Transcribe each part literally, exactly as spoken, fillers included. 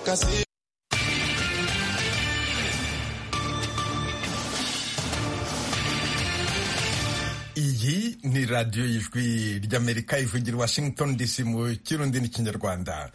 kasi. Iyi ni radiyo y'ijwi ry'Amerika ivugira Washington D C mu Kirundi n'Ikinyarwanda.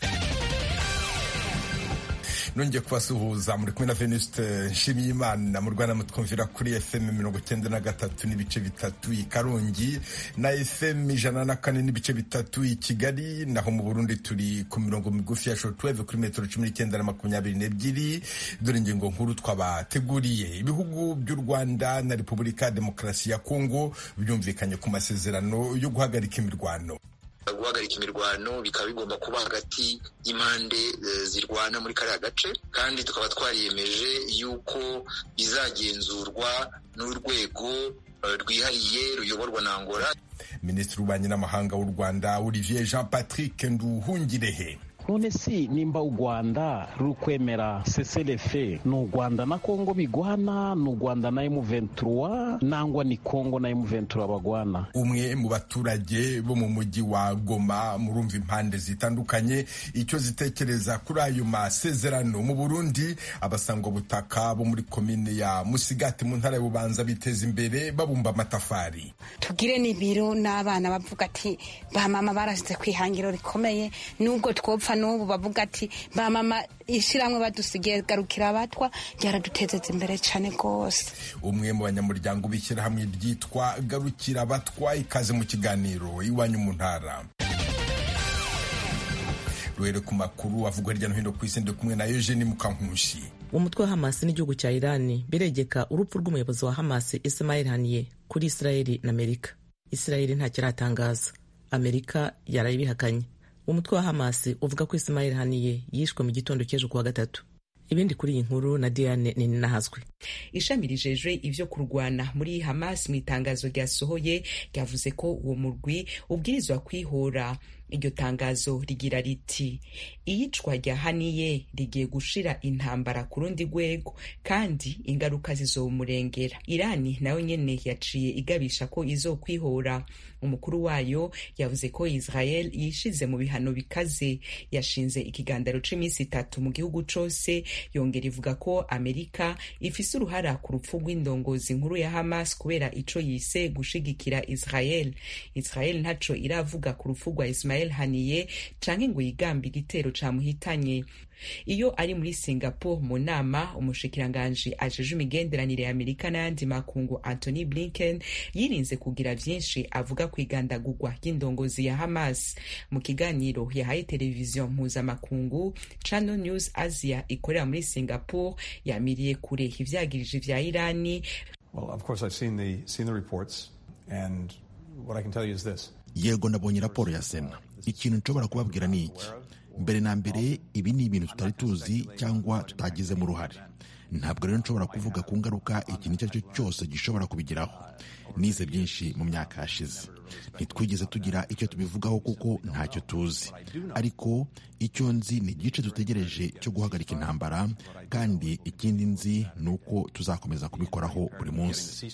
Nongeye kubasuhuza muri kumwe na Venuste Nshimiyimana. Mu Rwanda mutwumvira kuri F M mirongo icyenda na gatatu n'ibice bitatu i Karongi na F M ijana na kane n'ibice bitatu i Kigali, naho mu Burundi turi ku mirongo migufi ya shortwave kuri metero cumi n'icyenda na makumyabiri n'ebyiri. Dore ingingo nkuru twabateguriye. Ibihugu by'u Rwanda na Repubulika ya Demokarasi ya Kongo byumvikanye ku masezerano yo guhagarika imirwano. Guhagarika imirwano bikaba bigomba kuba hagati y'impande zirwana muri kariya gace, kandi tukaba twariyemeje yuko bizagenzurwa n'urwego rwihariye ruyoborwa na Angola. Minisitiri w'Ububanyi n'Amahanga w'u Rwanda Olivier Jean Patrick Nduhungirehe: none si nimba u Rwanda ruri kwemera seselefe, ni u Rwanda na Kongo bigwana, ni u Rwanda na M vingt-trois, nangwa ni Kongo na M vingt-trois bagwana? Umwe mu baturage bo mu mujyi wa Goma murumva impande zitandukanye icyo zitekereza kuri ayo masezerano. Mu Burundi abasangwa butaka bo muri komine ya Musigati mu ntara y'Ububanza biteza imbere babumba amatafari. Tugire n'ibiro n'abana bavuga ati ba mama barasize kwihangiro rikomeye, nubwo twopfa n'ubu bavuga ati ba mama ishiramwe badusigiye garukira abatwa ryaradutezeze imbere cyane gose. Umwe mu banyamuryango bishyira hamwe ryitwa garukira abatwa ikaze mu kiganiro iwanyu mu ntara. Ruhere ku makuru avugwa hirya no hino ku isi, ndi kumwe na Eugene Mukankushi. Umutwe wa Hamas n'igihugu cya Iran biregeka urupfu rw'umuyobozi wa Hamas Ismail Haniyeh kuri Israeli na Amerika. Israeli nta kiratangaza, Amerika yarayibihakanye. Umutwe wa Hamas uvuga ko Ismail Haniyeh yishwe mu gitondo cy'ejo kuwa gatatu. Ibindi kuri iyi nkuru na Diane Ninahazwe. Ishami rijejwe ivyo kurwana muri Hamas mu itangazo ryasohoye ryavuze ko uwo murwi ubwirizwa kwihora. Iryo tangazo rigira riti: iyicwa rya Haniyeh rigiye gushira intambara ku rundi rwego kandi ingaruka zizomurengera. Irani nayo nyene yaciye igabisha ko izokwihora. Umukuru wayo yavuze ko Israel yishize mu bihano bikaze, yashinze ikigandaro c'imisi itatu mu gihugu cose, yongera ivuga ko Amerika ifise uruhara ku rupfu rw'indongozi nkuru ya Hamas kubera ico yise gushigikira Israel. Israel ntaco iravuga ku rupfu rwa Ismail Haniyeh canke ngo yigambe igitero camuhitanye. Iyo ari muri Singapore mu nama, umushikiranganje ajeje imigenderanire ya Amerika n'ayandi makungu Anthony Blinken yirinze kugira vyinshi avuga kwigandagurwa ry'indongozi ya Hamas. Mu kiganiro yahaye televiziyo mpuzamakungu Channel News Asia ikorera muri Singapore, yamiriye kure ivyagirije vya Irani. Well, of course I've seen the seen the reports, and what I can tell you is this. Yego nabonye raporo ya Sena. Ikintu nshobora kubabwira ni iki: mbere na mbere ibi ni ibintu tutari tuzi cyangwa tutagizemo uruhare. Ntabwo rero nshobora kuvuga ku ngaruka ikintu icyo ari cyo cyose gishobora kubigiraho. Nize byinshi mu myaka yashize, ntitwigeze tugira icyo tubivugaho kuko ntacyo tuzi, ariko icyo nzi ni igice dutegereje cyo guhagarika intambara, kandi ikindi nzi ni uko tuzakomeza kubikoraho buri munsi.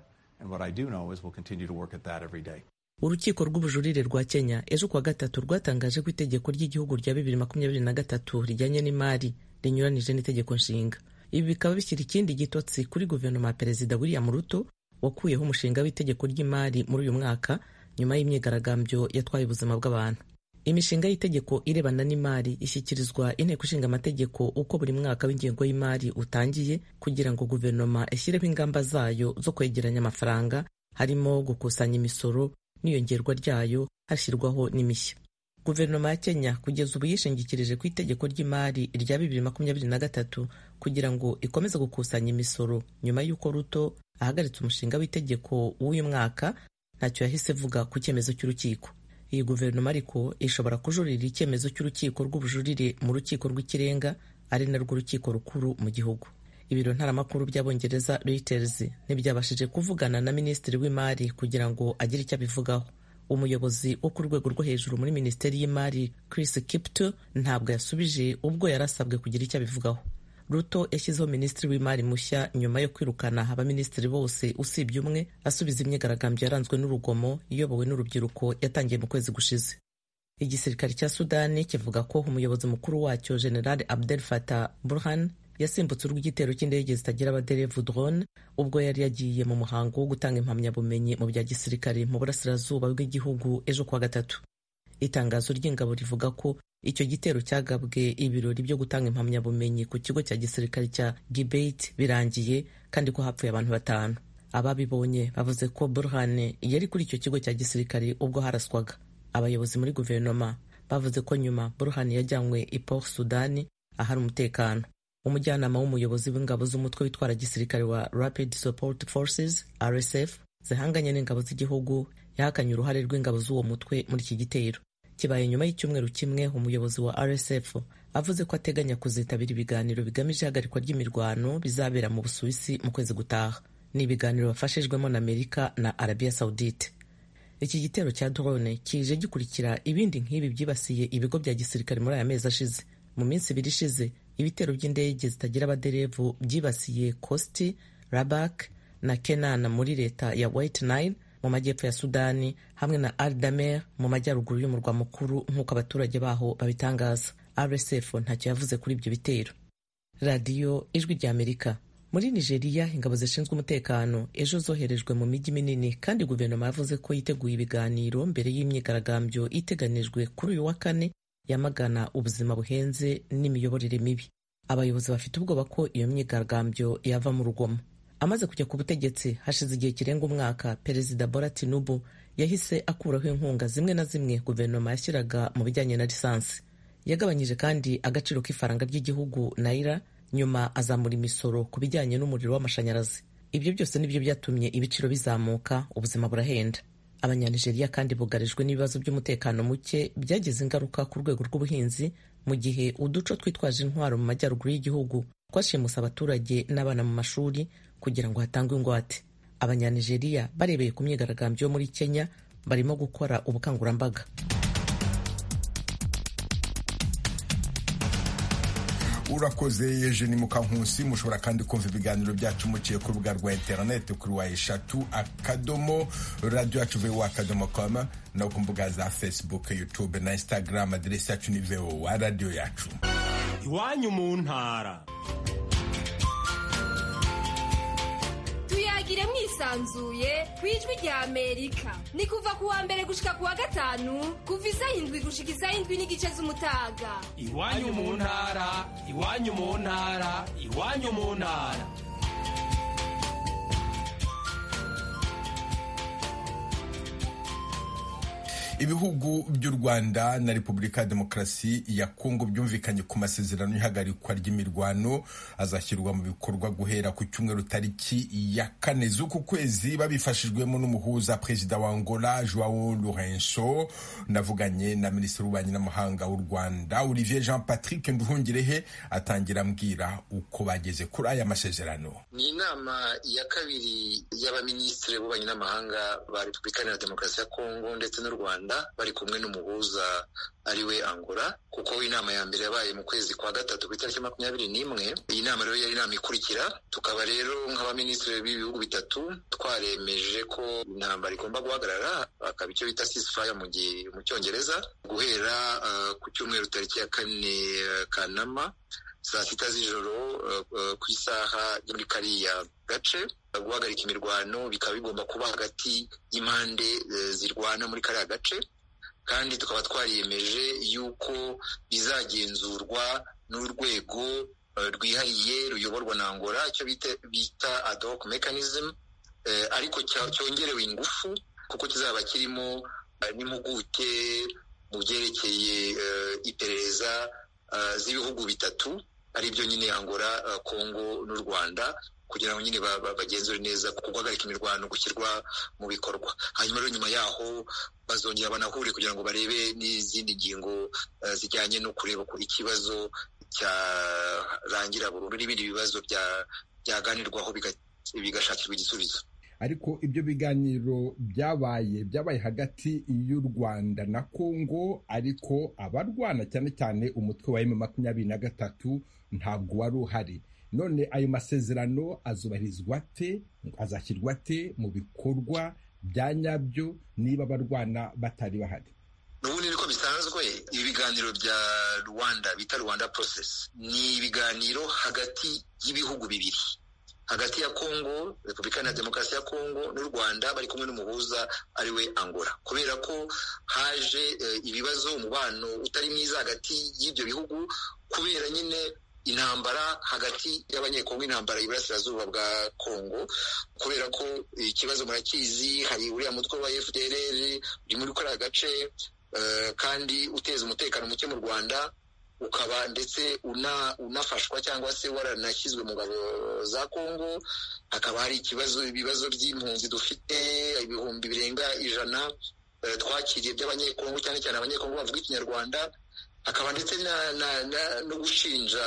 Urukiko rw'ubujurire rwa Kenya ejo kuwa gatatu rwatangaje ko itegeko ry'igihugu rya bibiri makumyabiri na gatatu rijyanye n'imari rinyuranije n'itegeko nshinga. Ibi bikaba bishyira ikindi gitotsi kuri guverinoma ya Perezida William Ruto wakuyeho umushinga w'itegeko ry'imari muri uyu mwaka nyuma y'imyigaragambyo yatwaye ubuzima bw'abantu. Imishinga y'itegeko irebana n'imari ishyikirizwa inteko ishinga amategeko uko buri mwaka w'ingengo y'imari utangiye, kugira ngo guverinoma ishyireho ingamba zayo zo kwegeranya amafaranga, harimo gukusanya imisoro n'iyongerwa ryayo, hashyirwaho n'imishya. Guverinoma ya Kenya kugeza ubu yishingikirije ku itegeko ry'imari rya bibiri makumyabiri na gatatu kugira ngo ikomeze gukusanya imisoro. Nyuma y'uko Ruto ahagaritse umushinga w'itegeko w'uyu mwaka, ntacyo yahise vuga ku cyemezo cy'urukiko. Iyi guverinoma ariko ishobora kujurira icyemezo cy'urukiko rw'ubujurire mu rukiko rw'ikirenga, ari narwo rukiko rukuru mu gihugu. Ibiro ntaramakuru by'Abongereza Reuters ntibyabashije kuvugana na Minisitiri w'Imari kugira ngo agire icyo abivugaho. Umuyobozi wo ku rwego rwo hejuru muri Minisiteri y'Imari Chris Kipto ntabwo yasubije ubwo yarasabwe kugira icyo abivugaho. Ruto yashyizeho Minisitiri w'Imari mushya nyuma yo kwirukana abaminisitiri bose usibye umwe, asubiza imyigaragambyo yaranzwe n'urugomo iyobowe n'urubyiruko yatangiye mu kwezi gushize. igisirikare cya Sudani kivuga ko umuyobozi mukuru wacyo General Abdel Fattah Burhan yasimbutse urw'igitero cy'indege zitagira abaderevu drone ubwo yari yagiye mu muhango wo gutanga impamyabumenyi mu bya gisirikare mu burasirazuba bw'igihugu ejo kuwa gatatu. Itangazo ry'ingabo rivuga ko icyo gitero cyagabwe ibirori byo gutanga impamyabumenyi ku kigo cya gisirikare cya Gibeit birangiye kandi ko hapfuye abantu batanu. Ababibonye bavuze ko Burhan yari kuri icyo kigo cya gisirikare ubwo haraswaga. Abayobozi muri guverinoma bavuze ko nyuma Burhan yajyanywe i Port Sudani ahari umutekano. Umujyanama w'umuyobozi w'ingabo z'umutwe witwara gisirikare wa Rapid Support Forces R S F zihanganye n'ingabo z'igihugu yahakanye uruhare rw'ingabo z'uwo mutwe muri iki gitero. Kibaye nyuma y'icyumweru kimwe umuyobozi wa R S F avuze ko ateganya kuzitabira ibiganiro bigamije ihagarikwa ry'imirwano bizabera mu Busuwisi mu kwezi gutaha. Ni ibiganiro bafashijwemo na Amerika na Arabia Saudite. Iki gitero cya drone kije gikurikira ibindi nk'ibi byibasiye ibigo bya gisirikare muri aya mezi ashize. Mu minsi ibiri ishize ibitero by'indege zitagira abaderevu byibasiye Kosti, Rabak na Kenan muri leta ya White Nile mu majyepfo ya Sudani hamwe na Al Damer mu majyaruguru y'umurwa mukuru nk'uko abaturage baho babitangaza. R S F ntacyo yavuze kuri ibyo bitero. Radio Ijwi rya Amerika. Muri Nigeria ingabo zishinzwe umutekano ejo zoherejwe mu mijyi minini kandi guverinoma yavuze ko yiteguye ibiganiro mbere y'imyigaragambyo iteganijwe kuri uyu wa kane yamagana ubuzima buhenze n'imiyoborere mibi. Abayobozi bafite ubwoba ko iyo myigaragambyo yava mu rugomo. Amaze kujya ku butegetsi hashize igihe kirenga umwaka, Perezida Bola Tinubu yahise akuraho inkunga zimwe na zimwe guverinoma yashyiraga mu bijyanye na lisansi. Yagabanyije kandi agaciro k'ifaranga ry'igihugu naira, nyuma azamura imisoro ku bijyanye n'umuriro w'amashanyarazi. Ibyo byose nibyo byatumye ibiciro bizamuka, ubuzima burahenda. Abanyanigeriya kandi bugarijwe n'ibibazo by'umutekano muke byagize ingaruka ku rwego rw'ubuhinzi mu gihe uduco twitwaje intwaro mu majyaruguru y'igihugu twashimusa abaturage n'abana mu mashuri kugira ngo hatangwe ingwate. Abanyanigeriya barebeye ku myigaragambyo yo muri Kenya barimo gukora ubukangurambaga. Urakoze Eugene Mukankusi. Mushobora kandi kumva ibiganiro byacu muciye ku rubuga rwa internet kuri wa eshatu akadomo radio yacu voa akadomo com no ku mbuga za Facebook, YouTube na Instagram. Aderesi yacu ni voa radio yacu. Iwanyu mu ntara. Tuyagire mwisanzuye kwijwi rya Amerika. Ni kuva ku wa mbere gushika ku wa gatanu kuva isaha indwi gushika isaha indwi n'igice z'umutaga. Iwanyu mu ntara, iwanyu mu ntara, iwanyu mu ntara. Ibihugu by'u Rwanda na Repubulika ya Demokarasi ya Kongo byumvikanye ku masezerano y'ihagarikwa ry'imirwano azashyirwa mu bikorwa guhera ku cyumweru tariki ya kane z'uku kwezi babifashijwemo n'umuhuza Perezida wa Angola Joao Lourenço. Navuganye na Minisitiri w'Ububanyi n'Amahanga w'u Rwanda Olivier Jean Patrick Nduhungirehe atangira ambwira uko bageze kuri aya masezerano. Ni inama ya kabiri y'abaminisitiri b'Ububanyi n'Amahanga ba Repubulika ya Demokarasi ya Kongo ndetse n'u Rwanda bari kumwe n'umuhuza ariwe Angola, kuko inama ya mbere yabaye mu kwezi kwa gatatu ku itariki makumyabiri n'imwe. Iyi nama rero yari inama ikurikira. Tukaba rero nk'abaminisitiri b'ibihugu bitatu twaremeje ko intambara igomba guhagarara, akaba icyo bita ceasefire mu mu Cyongereza, guhera uh, ku cyumweru tariki ya kane uh, Kanama saa sita z'ijoro uh, ku isaha yo muri kariya gace. Guhagarika imirwano bikaba bigomba kuba hagati y'impande uh, zirwana muri kariya gace, kandi tukaba twariyemeje yuko bizagenzurwa n'urwego uh, rwihariye ruyoborwa na Angola, icyo bita, bita ad hoc mechanism, uh, ariko cyongerewe ingufu kuko kizaba kirimo uh, n'impuguke mu byerekeye uh, iperereza uh, z'ibihugu bitatu ari byo nyine Angola, uh, Kongo n'u Rwanda, kugira ngo nyine bagenzure neza guhagarika imirwano gushyirwa mu bikorwa. Hanyuma rero nyuma yaho bazongera banahure kugira ngo barebe n'izindi ngingo uh, zijyanye no kureba ko ikibazo cyarangira burundu n'ibindi bibazo byaganirwaho bigashakirwa igisubizo. Ariko ibyo biganiro byabaye byabaye hagati y'u Rwanda na Kongo, ariko abarwana cyane cyane umutwe wa M makumyabiri na gatatu ntabwo wari uhari. None ayo masezerano azubahirizwa te, azashyirwa te mu bikorwa bya nyabyo niba abarwana batari bahari? N'ubundi niko nk'uko bisanzwe ibi biganiro bya Rwanda bita Rwanda process ni ibiganiro hagati y'ibihugu bibiri, hagati ya Kongo, Repubulika ya Demokarasi ya Kongo n'u Rwanda bari kumwe n'umuhuza ari we Angola, kubera ko haje e, ibibazo umubano utari mwiza hagati y'ibyo bihugu kubera nyine intambara hagati y'abanyekongo, intambara y'iburasirazuba bwa Kongo, kubera ko ikibazo murakizi, hari uriya mutwe wa F D L R uri muri kariya gace uh, kandi uteza umutekano muke mu Rwanda, ukaba ndetse una unafashwa cyangwa se waranashyizwe mu ngabo za Kongo. Hakaba hari ikibazo ibibazo by'impunzi dufite ibihumbi birenga ijana uh, twakiriye by'abanyekongo, cyane cyane abanyekongo bavuga ikinyarwanda. Hakaba ndetse na, na, na, no gushinja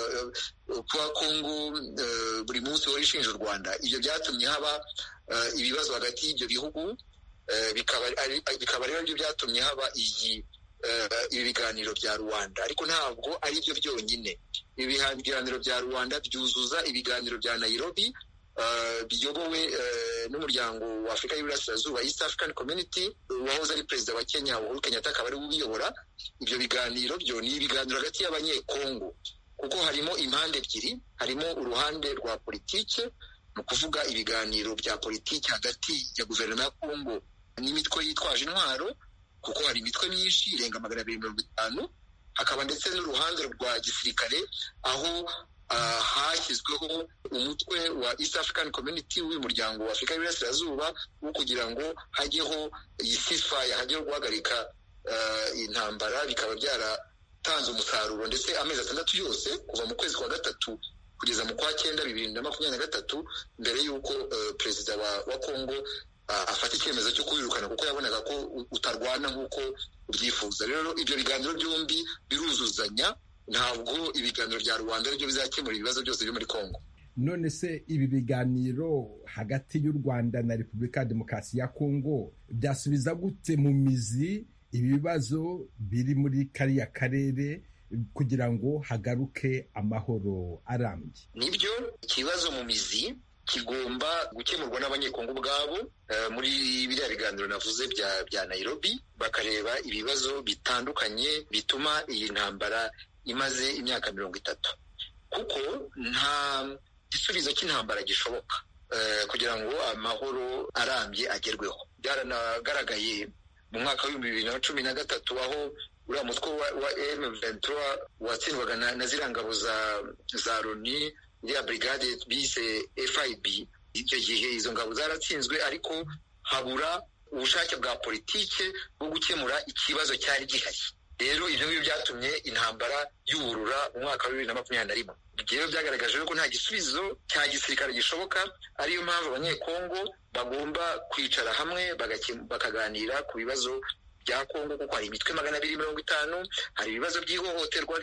uh, kwa Kongo uh, buri munsi wari ishinja u Rwanda. Ibyo byatumye haba uh, ibibazo hagati y'ibyo bihugu, uh, bikaba bikaba rero byo byatumye haba iyi uh, ibi biganiro bya Rwanda. Ariko ntabwo ari byo byonyine. Ibi biganiro bya Rwanda byuzuza ibiganiro bya Nairobi Uh, biyobowe uh, n'umuryango wa Afurika y'Iburasirazuba, East African Community, wahoze ari perezida wa Kenya Uhuru Kenyatta akaba ari ubiyobora. Ibyo biganiro byo ni ibiganiro hagati y'abanyekongo, kuko harimo impande ebyiri, harimo uruhande rwa politike, mu kuvuga ibiganiro bya politike hagati ya guverinoma ya Kongo n'imitwe yitwaje intwaro, kuko hari imitwe myinshi irenga magana abiri mirongo itanu. Hakaba ndetse n'uruhande rwa gisirikare, aho Uh, hashyizweho umutwe wa East African Community w'umuryango wa Afurika y'Iburasirazuba wo kugira ngo hajyeho iyi ceasefire, hajyeho guhagarika uh, intambara. Bikaba byaratanze umusaruro ndetse amezi atandatu yose kuva mu kwezi kwa gatatu kugeza mu kwa cyenda bibiri na makumyabiri na gatatu, mbere y'uko uh, perezida wa, wa Kongo uh, afata icyemezo cyo kubirukana, kuko yabonaga ko utarwana nk'uko ubyifuza. Rero ibyo biganiro byombi biruzuzanya. Ntabwo ibiganiro bya Rwanda aribyo bizakemura ibibazo byose byo muri Kongo. None se ibi biganiro hagati y'u Rwanda na Repubulika ya Demokarasi ya Kongo byasubiza gute mu mizi ibibazo biri muri kariya karere kugira ngo hagaruke amahoro arambye? Nibyo, ikibazo mu mizi kigomba gukemurwa n'abanyekongo ubwabo uh, muri biriya biganiro navuze bya bya Nairobi, bakareba ibibazo bitandukanye bituma iyi ntambara imaze imyaka mirongo itatu, kuko nta gisubizo cy'intambara gishoboka uh, kugira ngo amahoro arambye agerweho. Byaranagaragaye mu mwaka w'ibihumbi bibiri na cumi na gatatu, aho uriya mutwe wa, wa M vingt-trois watsindwaga na, na ziriya ngabo za za Loni, iriya brigade bise F I B. Icyo gihe izo ngabo zaratsinzwe, ariko habura ubushake bwa politike bwo gukemura ikibazo cyari gihari. Rero ibyo ngibyo byatumye intambara y'uburura mu mwaka wa bibiri na makumyabiri na rimwe. Rero byagaragaje ko nta gisubizo cya gisirikare gishoboka, ariyo mpamvu abanyekongo bagomba kwicara hamwe bakaganira ku bibazo bya Kongo, kuko hari imitwe magana abiri mirongo itanu, hari ibibazo by'ihohoterwa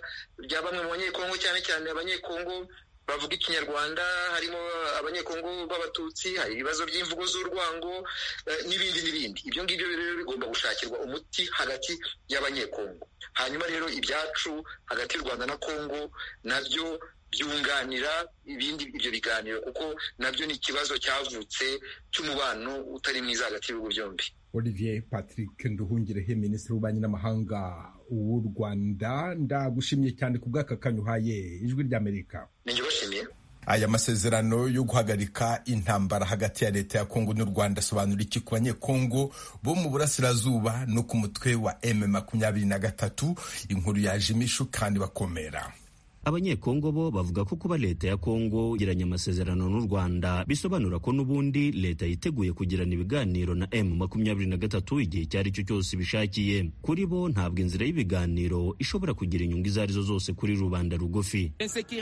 rya bamwe mu banyekongo, cyane cyane abanyekongo bavuga ikinyarwanda, harimo abanyekongo b'abatutsi, hari ibibazo by'imvugo z'urwango uh, n'ibindi n'ibindi. Ibyo ngibyo rero bigomba gushakirwa umuti hagati y'abanyekongo. Hanyuma rero ibyacu hagati y'u Rwanda na Kongo nabyo byunganira ibindi ibyo biganiro, kuko nabyo ni ikibazo cyavutse cy'umubano utari mwiza hagati y'ibihugu byombi. Olivier Patrick Nduhungirehe, Minisitiri w'Ububanyi n'Amahanga w'u Rwanda, ndagushimiye cyane ku bw'aka kanya uhaye Ijwi ry'Amerika. Ninjye bashimiye. Aya masezerano yo guhagarika intambara hagati ya leta ya Kongo n'u Rwanda asobanura iki ku banyekongo bo mu burasirazuba no ku mutwe wa M makumyabiri na gatatu? Inkuru yaje imishu kandi bakomera. Abanyekongo bo bavuga ko kuba leta ya Kongo igiranye amasezerano n'u Rwanda bisobanura ko n'ubundi leta yiteguye kugirana ibiganiro na M makumyabiri na gatatu igihe cyari cyo cyose bishakiye. Kuri bo ntabwo inzira y'ibiganiro ishobora kugira inyungu izo arizo zose kuri rubanda rugufi.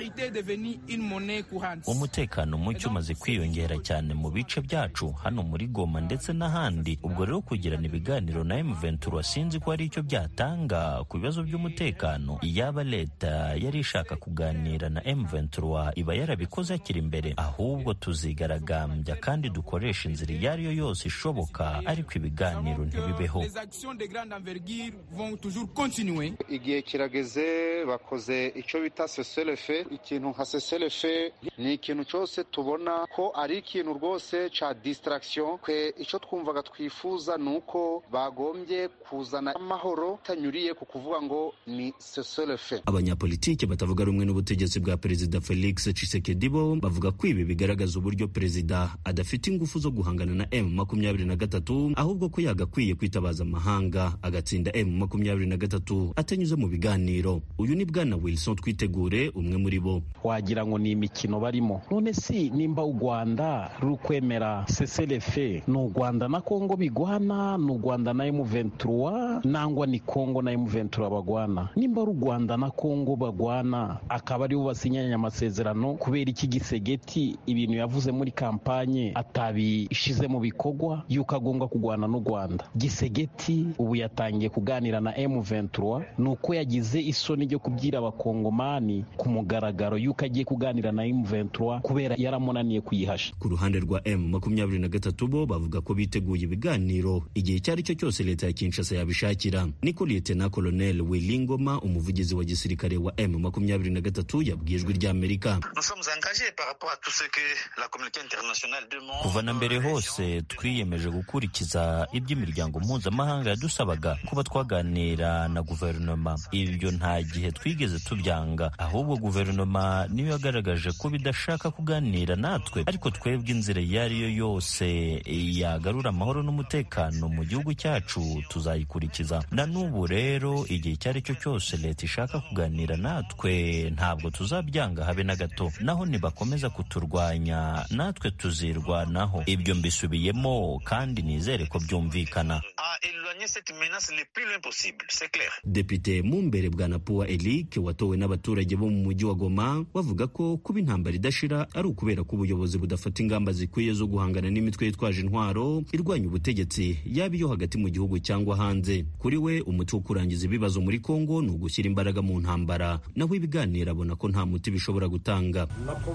Umutekano muke umaze kwiyongera cyane mu bice byacu hano muri Goma ndetse n'ahandi. Ubwo rero kugirana ibiganiro na M vingt-trois sinzi ko ari icyo byatanga ku bibazo by'umutekano. Iyaba leta yari ishaka gushaka kuganira na M ventura iba yarabikoze akiri imbere, ahubwo tuzigaragambya kandi dukoresha inzira iyo ari yo yose ishoboka, ariko ibiganiro ntibibeho. Igihe kirageze, bakoze icyo bita cessez-le-feu. Ikintu nka cessez-le-feu ni ikintu cyose tubona ko ari ikintu rwose ca distraction. Kwe icyo twumvaga twifuza ni uko bagombye kuzana amahoro tanyuriye ku kuvuga ngo ni cessez-le-feu. Abanyapolitike batavuga rumwe n'ubutegetsi bwa Perezida Felix Tshisekedi bo bavuga ko ibi bigaragaza uburyo Perezida adafite ingufu zo guhangana na M makumyabiri na gatatu, ahubwo ko yagakwiye kwitabaza amahanga agatsinda M makumyabiri na gatatu atanyuze mu biganiro. Uyu ni Bwana Wilson Twitegure, umwe muri bo. Wagira ngo ni imikino barimo. None si nimba u Rwanda ruri kwemera cessez-le-feu, ni u Rwanda na Kongo bigwana, ni u Rwanda na M ventura, nangwa ni Kongo na M ventura bagwana? Nimba u Rwanda na Kongo bagwana, akaba ari bo basinyanye amasezerano, kubera iki Gisegeti ibintu yavuze muri kampanye atabishize mu bikorwa yuko agomba kugwana n'u Rwanda? Gisegeti ubu yatangiye kuganira na M ventura, nuko yagize isoni ryo kubyira abakongomani ku mugaragaro yuko agiye kuganira na M ventura kubera yaramunaniye kuyihasha. Ku ruhande rwa M makumyabiri na gatatu bo bavuga ko biteguye ibiganiro igihe cyari cyo cyose leta ya Kinshasa yabishakira. Niko Lieutenant Colonel Wilingoma, umuvugizi wa gisirikare wa M makumyabiri na gatatu, yabwijwe rya Amerika. Kuva na mbere hose twiyemeje gukurikiza iby'imiryango mpuzamahanga yadusabaga kuba twaganira na guverinoma. Ibyo nta gihe twigeze tubyanga, ahubwo guverinoma niyo yagaragaje ko bidashaka kuganira natwe, ariko twebwe inzira iyo ari yo yose yagarura amahoro n'umutekano mu gihugu cyacu tuzayikurikiza. Na n'ubu rero igihe icyo ari cyo cyose leta ishaka kuganira natwe ntabwo tuzabyanga habe na gato, naho nibakomeza kuturwanya natwe tuzirwanaho. Ibyo mbisubiyemo kandi nizere ko byumvikana. Depite Mumbere Bwana Puwa Eric watowe n'abaturage bo mu mujyi wa Goma bavuga ko kuba intambara idashira ari ukubera ko ubuyobozi budafata ingamba zikwiye zo guhangana n'imitwe yitwaje intwaro irwanya ubutegetsi, yaba iyo hagati mu gihugu cyangwa hanze. Kuri we umuti wo kurangiza ibibazo muri Kongo ni ugushyira imbaraga mu ntambara, naho ibiganiro abona ko nta muti bishobora gutanga.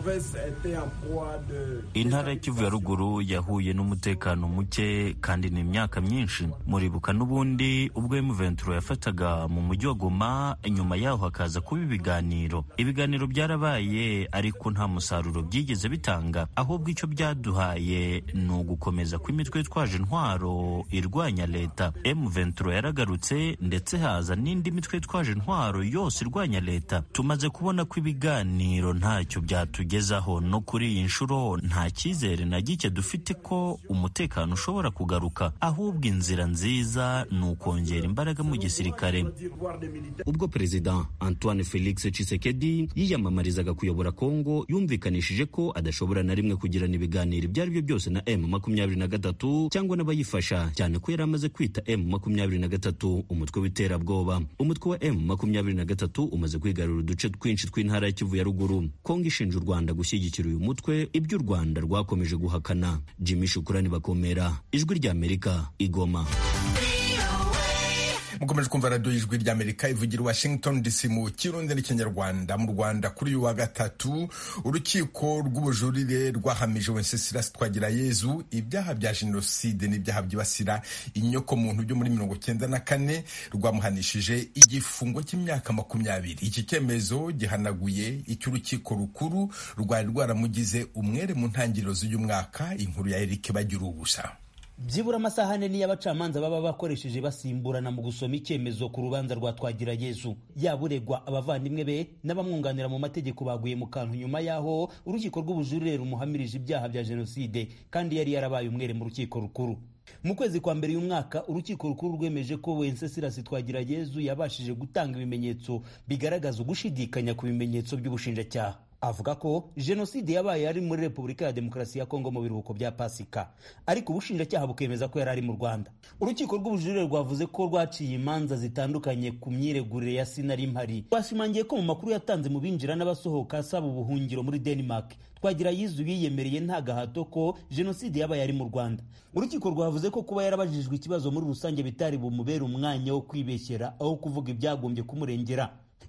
Intara ya Kivu ya ruguru yahuye n'umutekano muke kandi ni imyaka myinshi. Muribuka n'ubundi ubwo M ventura yafataga mu mujyi wa Goma, nyuma yaho hakaza kuba ibiganiro. Ibiganiro byarabaye ariko nta musaruro byigeze bitanga, ahubwo icyo byaduhaye ni ugukomeza kw'imitwe yitwaje intwaro irwanya leta. M ventura yaragarutse ndetse haza n'indi mitwe yitwaje intwaro yose irwanya leta. Tumaze kubona ko ibiganiro ntacyo byatugezaho, no kuri iyi nshuro nta cyizere na gike dufite ko umutekano ushobora kugaruka, ahubwo inzira nziza ni ukongera imbaraga mu gisirikare. Ubwo Perezida Antoine Felix Tshisekedi yiyamamarizaga kuyobora Kongo, yumvikanishije ko adashobora na rimwe kugirana ibiganiro ibyo ari byo byose na M makumyabiri na gatatu cyangwa n'abayifasha, cyane ko yari amaze kwita M makumyabiri na gatatu umutwe w'iterabwoba. Umutwe wa M makumyabiri na gatatu umaze kwigarura uduce twinshi tw'intara ya Kivu ya ruguru. Kongo ishinja u Rwanda gushyigikira uyu mutwe, ibyo u Rwanda rwakomeje guhakana. Jimmy Shukurani Bakomera, Ijwi ry'Amerika, Igoma. mukomeje kumva radio y'Ijwi ry'Amerika ivugira Washington D C mu Kirundi n'Ikinyarwanda. Mu Rwanda kuri uyu wa gatatu urukiko rw'ubujurire rwahamije Wenceslas Twagirayezu ibyaha bya jenoside n'ibyaha byibasira inyoko muntu byo muri mirongo cyenda na kane, rwamuhanishije igifungo cy'imyaka makumyabiri. Iki cyemezo gihanaguye icy'urukiko rukuru rwari rwaramugize umwere mu ntangiriro z'uyu mwaka. Inkuru ya Eric Bagirubusa. Byibura amasaha ane niyo abacamanza baba bakoresheje basimburana mu gusoma icyemezo ku rubanza rwa Twagirayezu. Yaburegwa, abavandimwe be n'abamwunganira mu mategeko baguye mu kantu nyuma yaho urukiko rw'ubujurire rumuhamirije ibyaha bya jenoside kandi yari yarabaye umwere mu rukiko rukuru. Mu kwezi kwa mbere y'umwaka urukiko rukuru rwemeje ko Wenceslas Twagirayezu yabashije gutanga ibimenyetso bigaragaza ugushidikanya ku bimenyetso by'ubushinjacyaha. Avuga ko jenoside yabaye ari muri Repubulika ya Demokarasi ya Kongo mu biruhuko bya Pasika, ariko ubushinjacyaha bukemeza ko yari ari mu Rwanda. Urukiko rw'ubujurire rwavuze ko rwaciye imanza zitandukanye ku myiregurire ya Sinari Mpari. Rwashimangiye ko mu makuru yatanze mu binjira n'abasohoka asaba ubuhungiro muri Denmark, Twagirayezu yiyemereye nta gahato ko jenoside yabaye ari mu Rwanda. Urukiko rwavuze ko kuba yarabajijwe ikibazo muri rusange bitari bumubera umwanya wo kwibeshyera aho kuvuga ibyagombye kumurengera.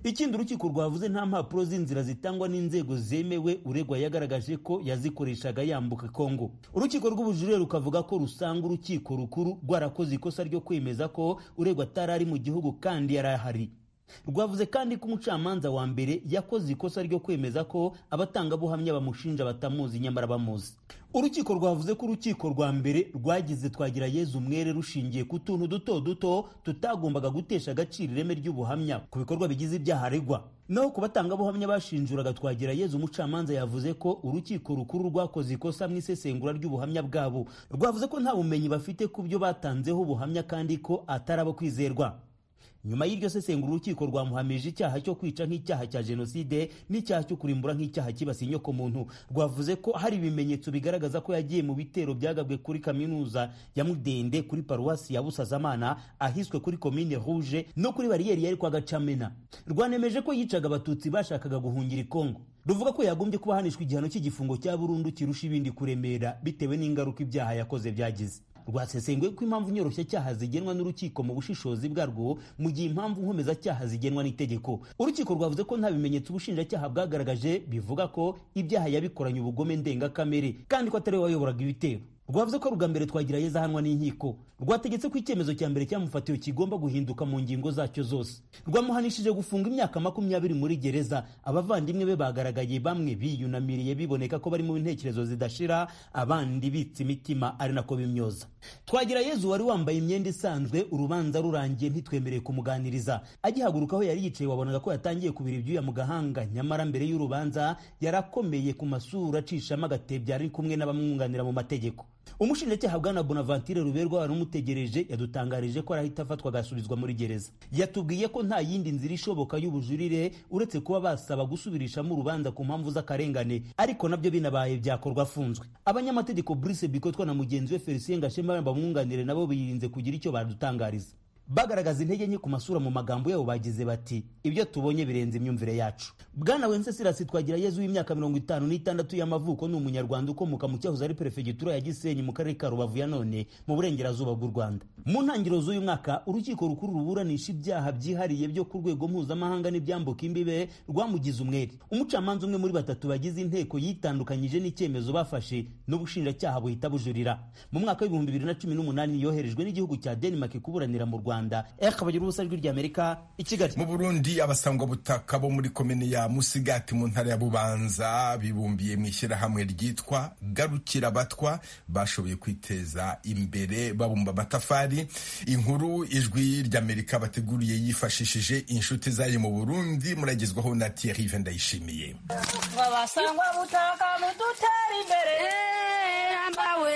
ikindi urukiko rwavuze nta mpapuro z'inzira zitangwa n'inzego zemewe uregwa yagaragaje ko yazikoreshaga yambuka Kongo. Urukiko rw'ubujurire rukavuga ko rusanga urukiko rukuru rwarakoze ikosa ryo kwemeza ko uregwa atari ari mu gihugu kandi yari ahari. Rwavuze kandi ko umucamanza wa mbere yakoze ikosa ryo kwemeza ko abatangabuhamya bamushinja batamuzi nyamara bamuzi. Urukiko rwavuze ko urukiko rwa mbere rwagize Twagirayezu umwere rushingiye ku tuntu duto duto tutagombaga gutesha agaciro ireme ry'ubuhamya ku bikorwa bigize ibyaha aregwa. Naho ku batangabuhamya bashinjuraga Twagirayezu, umucamanza yavuze ko urukiko rukuru rwakoze ikosa mu isesengura ry'ubuhamya bwabo. Rwavuze ko nta bumenyi bafite ku byo batanzeho ubuhamya kandi ko atari abo kwizerwa. Nyuma y'iryo sesengura urukiko rwamuhamije icyaha cyo kwica nk'icyaha cya jenoside n'icyaha cyo kurimbura nk'icyaha kibasiye inyoko muntu. Rwavuze ko hari ibimenyetso bigaragaza ko yagiye mu bitero byagabwe kuri kaminuza ya Mudende, kuri paruwasi ya Busazamana ahiswe kuri Komine Rouge no kuri bariyeri yari kwa Gacamena. Rwanemeje ko yicaga abatutsi bashakaga guhungira i Kongo. Ruvuga ko yagombye kuba hanishwa igihano cy'igifungo cya burundu kirusha ibindi kuremera bitewe n'ingaruka ibyaha yakoze byagize. Rwasesenguye ko impamvu nyoroshya zigenwa n'urukiko mu bushishozi bwarwo mu gihe impamvu nkomezacyaha zigenwa n'itegeko. Urukiko rwavuze ko nta bimenyetso ubushinjacyaha bwagaragaje bivuga ko ibyaha yabikoranye ubugome ndengakamere kandi ko atari we wayoboraga ibitero. Rwavuze ko Rugambere Twagirayezu ahanwa n'inkiko. Rwategetse ko icyemezo cya mbere cyamufatiwe kigomba guhinduka mu ngingo zacyo zose. Rwamuhanishije gufunga imyaka makumyabiri muri gereza. Abavandimwe be bagaragaye bamwe biyunamiriye biboneka ko bari mu ntekerezo zidashira, abandi bitse imitima ari nako bimyoza. Twagirayezu wari wambaye imyenda isanzwe, urubanza rurangiye ntitwemereye kumuganiriza. Agihaguruka aho yari yicaye wabonaga ko yatangiye kubira ibyuya mu gahanga, nyamara mbere y'urubanza yarakomeye ku masura acishamo agatebya ari kumwe n'abamwunganira mu mategeko. Umushinjacyaha Bwana Bonaventure Ruberwa wari umutegereje yadutangarije ko arahita afatwa agasubizwa muri gereza. Yatubwiye ko nta yindi nzira ishoboka y'ubujurire uretse kuba basaba gusubirishamo urubanza ku mpamvu z'akarengane, ariko nabyo binabaye byakorwa afunzwe. Abanyamategeko Brice Bikotwa na mugenzi we Felicien Gashema bamwunganire nabo birinze kugira icyo badutangariza. Bagaragaza intege nke ku masura mu magambo yabo bagize bati ibyo tubonye birenze imyumvire yacu. Bwana Wenceslas Twagirayezu w'imyaka mirongo itanu n'itandatu y'amavuko ni umunyarwanda ukomoka mu cyahoze ari perefegitura ya Gisenyi mu karere ka Rubavu ya none mu burengerazuba bw'u Rwanda. Mu ntangiriro z'uyu mwaka urukiko rukuru ruburanisha ibyaha byihariye byo ku rwego mpuzamahanga n'ibyambuka imbibe rwamugize umwere. Umucamanza umwe muri batatu bagize inteko yitandukanyije n'icyemezo bafashe n'ubushinjacyaha buhita bujurira. Mu mwaka w'ibihumbi bibiri na cumi n'umunani yoherejwe n'igihugu cya Denmark kuburanira mu Rwanda. Ekabagira ubusa rw'irya Amerika i Kigali. Mu Burundi abasangwa butaka bo muri komine ya Musigati mu ntara ya Bubanza bibumbiye mu ishyirahamwe ryitwa Garukira Batwa bashoboye kwiteza imbere babumba amatafari. Inkuru ijwi ry'Amerika bateguriye yifashishije inshuti zayo mu Burundi muragezwaho na Thierry Vendayishimiye. Babasangwa butaka mudutera imbere ambawe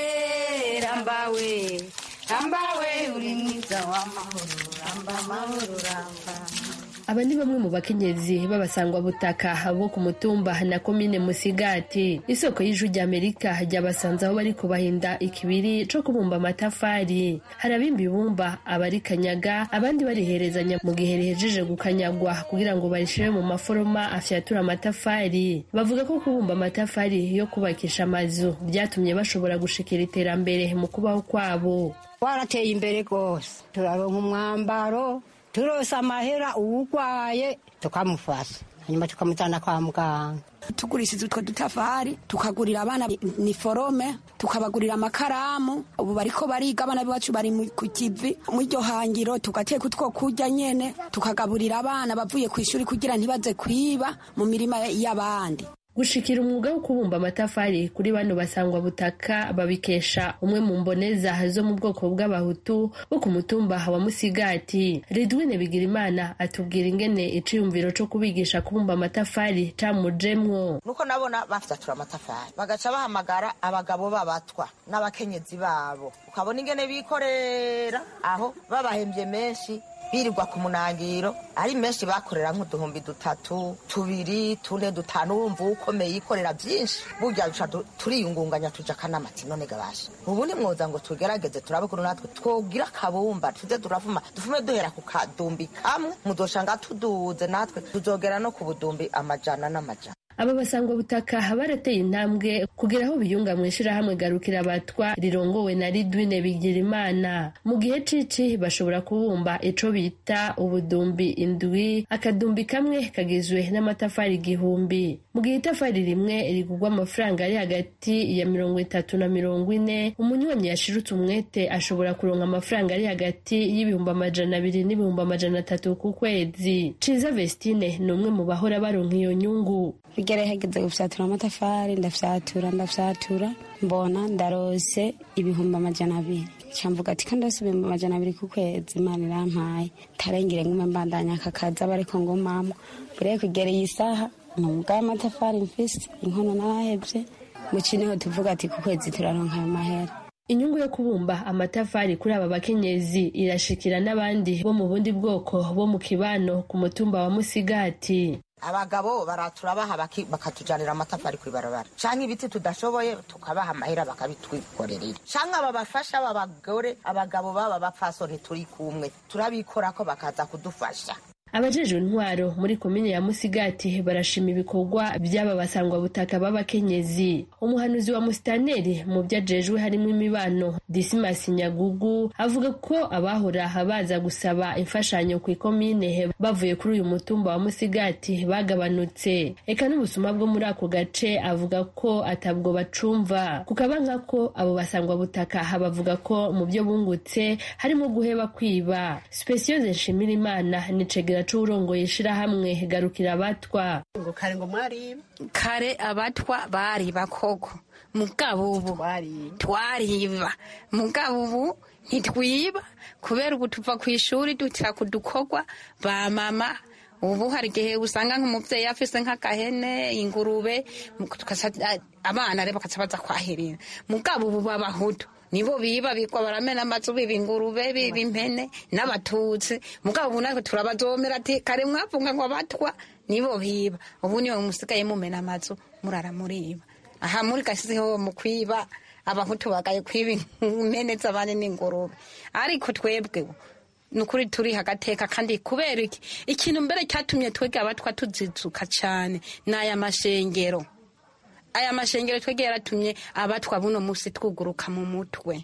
rambawe ambawe uri mwiza w'amahoro ramba mahoro ramba. Aba ni bamwe mu bakenyezi b'abasangwa butaka bo ku mutumba na komine Musigati. Isoko y'ijwi ry'Amerika ryabasanze aho bariko bahinda ikibiri co kubumba amatafari. Hari abimba ibumba, abari kanyaga, abandi bariherezanya mu gihe rihejeje gukanyagwa kugira ngo barishire mu maforoma afyatura amatafari. Bavuga ko kubumba amatafari yo kubakisha amazu byatumye bashobora gushikira iterambere mu kubaho kwabo. Warateye imbere gose, turaronka umwambaro, turosa amahera uwugwaye tukamufasha, hanyuma tukamutana kwa muganga. Tugurishije utwo dutafari tukagurira abana niforome, tukabagurira amakaramu. Ubu bariko bariga, abana bacu bari ku kivi mu iryo hangiro, tugateka utwo kurya nyene tukagaburira abana bavuye ku ishuri kugira ntibaze kwiba mu mirima y'abandi. Gushikira umwuga wo kubumba amatafari kuri bano basangwa butaka babikesha umwe mu mboneza zo mu bwoko bw'abahutu bo ku mutumba wa Musigati. Redwine Bigirimana atubwira ingene iciyumviro cyo kubigisha kubumba amatafari camujemwo. Nuko nabona bafyatura amatafari bagaca bahamagara abagabo babatwa n'abakenyezi babo, ukabona ingene bikorera aho babahembye menshi birirwa ku munangiro ari menshi, bakorera nk'uduhumbi dutatu tubiri tune dutanu, wumva ukomeye ikorera byinshi. Burya turiyungunganya tuja kanamati none gabasha ubundi mwoza ngo tugerageze turabe kuno natwe twogira kabumba tuze turavuma dufume duhera ku kadumbi kamwe mudoshanga tuduze natwe tuzogera no ku budumbi amajana n'amajana. Aba basangwa butaka barateye intambwe kugira aho biyunga mu ishirahamwe Garukira Batwa rirongowe na Ridwine Bigirimana. Mu gihe cici bashobora kubumba ico bita ubudumbi indwi, akadumbi kamwe kagizwe n'amatafari igihumbi. Mu gihe itafari rimwe rigurwa amafaranga ari hagati ya mirongo itatu na mirongo ine, umunywanyi yashirutse umwete ashobora kuronka amafaranga ari hagati y'ibihumbi amajana abiri n'ibihumbi amajana atatu ku kwezi. Ciza Vestine ni umwe mu bahora baronka iyo nyungu. Bigere hageze gufyatura amatafari, ndafyatura ndafyatura mbona ndarose ibihumbi amajana abiri. Camvuga ati kandi ndose ibihumbi amajana abiri ku kwezi, Imana irampaye tarengire ngume mbandanya akakaza bariko ngo mama bure kugereye isaha nubwo amatafari mfise inkono narahevye mucineho tuvuga ati ku kwezi turaronka ayo mahera. Inyungu yo kubumba amatafari kuri aba bakenyezi irashikira n'abandi bo mu bundi bwoko bo mu kibano ku mutumba wa Musigati. Abagabo baratura baha bakatujanira amatafari kuri barabara canke ibiti tudashoboye tukabaha amahera bakabitwikorerera canke ababafasha abagore abagabo baba bapfasoni turi kumwe turabikora ko bakaza kudufasha. Abajejwe intwaro muri komine ya Musigati barashima ibikorwa by'aba basangwa butaka b'abakenyezi. Umuhanuzi wa Mustaneri mu byajejwe harimo imibano Dismas Nyagugu avuga ko abahora baza gusaba imfashanyo ku ikomine bavuye kuri uyu mutumba wa Musigati bagabanutse. Eka n'ubusuma bwo muri ako gace avuga ko atabwo bacumva. Kukabanka ko abo basangwa butaka bavuga ko mu byo bungutse harimo guheba kwiba. Speciose Nshimirimana ni cegera c'urongoye ishirahamwe garukira abatwa. Ngo kare ngo mwari kare abatwa bari bakoko mugabo ubu twariba mugabo ubu ntitwiba kubera ubu tuva ku ishuri dutira kudukorwa ba mama. Ubu hari igihe usanga nk'umuvyeyi afise nk'akahene ingurube abana rero bakaza kwahirira mugabo ubu babahutu nibo biba bikwa baramena amazu biba ingurube biba impene n'abatutsi mugabo ubu natwe turabazomera ati kare mwafunga ngo abatwa nibo biba ubu niwe musigaye mumena amazu murara muriba aha muri gasizeho mu kwiba abahutu bagaye kwiba impene z'abandi n'ingurube ariko twebwe nukuri turi hagateka kandi kubera iki ikintu mbere cyatumye twege abatwa tuzizuka cyane n'aya mashengero aya mashengero twege yaratumye abatwa buno musi twuguruka mu mutwe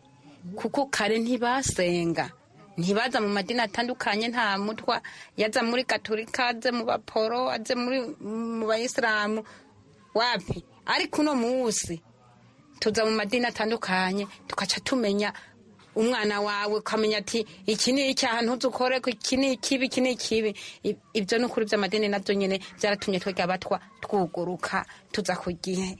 kuko kare ntibasenga ntibaza mu madini atandukanye nta mutwa yaza muri Katolika aze mu baporo aze muri mu bayisilamu wapi ariko uno musi tuza mu madini atandukanye tukaca tumenya umwana wawe ukamenya ati iki ni icyaha ntuzukore ko iki ni ikibi iki ni ikibi. Ibyo ni ukuri by'amadini nabyo nyine byaratumye twege abatwa twuguruka tuza ku gihe.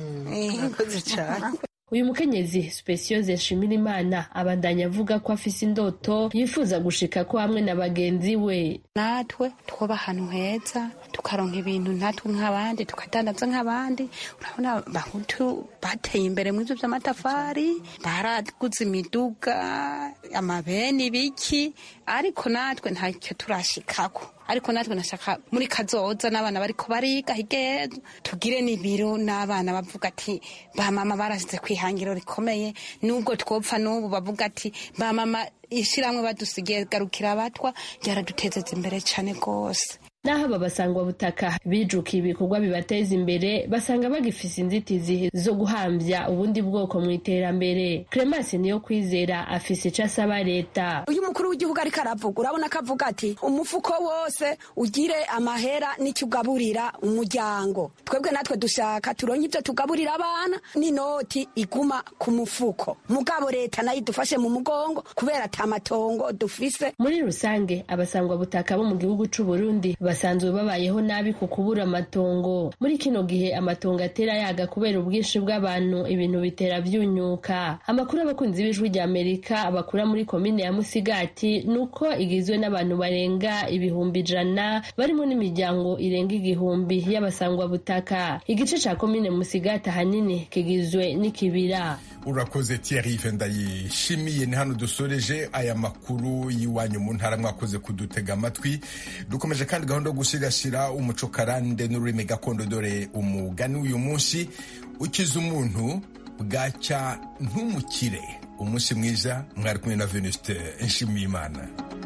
Murakoze cyane. Uyu mukenyezi Speciose Nshimirimana abandanya avuga ko afise indoto yifuza gushika ko hamwe na bagenzi we. Natwe twoba ahantu heza tukaronka ibintu natwe nk'abandi tukadandaza nk'abandi. Urabona bahutu bateye imbere mu byo by'amatafari baraguze imiduga amabeni biki ariko natwe ntacyo turashikako. Ariko natwe nashaka muri kazoza n'abana bariko bariga higezo tugire n'ibiro n'abana bavuga ati ba mama barasize kwihangiro rikomeye nubwo twopfa n'ubu bavuga ati ba mama ishiramwe badusigiye garukira abatwa byaradutezeza imbere cyane gose. Naho aba basangwa butaka bijukiye ibikorwa bibateza imbere basanga bagifise inzitizi zo guhambya ubundi bwoko mu iterambere. Clemence niyo kwizera afise ico asaba leta. Uyu mukuru w'igihugu ariko aravuga urabona ko avuga ati umufuko wose ugire amahera n'icyugaburira umuryango. Twebwe natwe dushaka turonke ibyo tugaburira abana n'inoti iguma ku mufuko mugabo leta nayo idufashe mu mugongo kubera atamatongo dufise. Muri rusange abasangwa butaka bo mu gihugu c'u Burundi basanzwe babayeho nabi ku kubura amatongo. Muri kino gihe amatongo atera yaga kubera ubwinshi bw'abantu ibintu bitera byunyuka. Amakuru abakunzi b'ijwi rya Amerika abakura muri komine ya Musigati nuko igizwe n'abantu barenga ibihumbi ijana barimo n'imiryango irenga igihumbi y'abasangwa butaka. Igice ca komine Musigati hanini kigizwe n'ikibira. Urakoze Thierry Vendayishimiye. Ni hano dusoreje aya makuru y'iwanyu mu ntara mwakoze kudutega amatwi. Dukomeje kandi gahunda yo gushigashira umuco karande n'ururimi gakondo dore umugani uyu munsi ukiza umuntu bwacya ntumukire. Umunsi mwiza mwari kumwe na Venuste Nshimiyimana.